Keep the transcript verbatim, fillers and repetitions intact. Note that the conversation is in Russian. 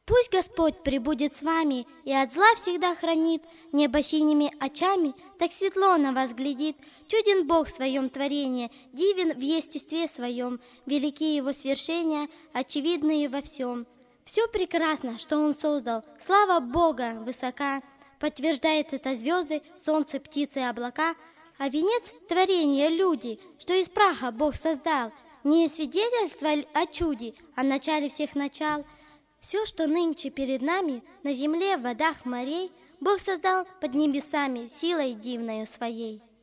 Пусть Господь пребудет с вами и от зла всегда хранит, небо синими очами так светло на вас глядит. Чуден Бог в своем творении, дивен в естестве своем, велики Его свершения, очевидные во всем. Все прекрасно, что Он создал, слава Бога высока, подтверждает это звезды, солнце, птицы, облака. А венец творения люди, что из праха Бог создал, не свидетельство о чуде, о начале всех начал. Все, что нынче перед нами, на земле, в водах морей, Бог создал под небесами силой дивною своей.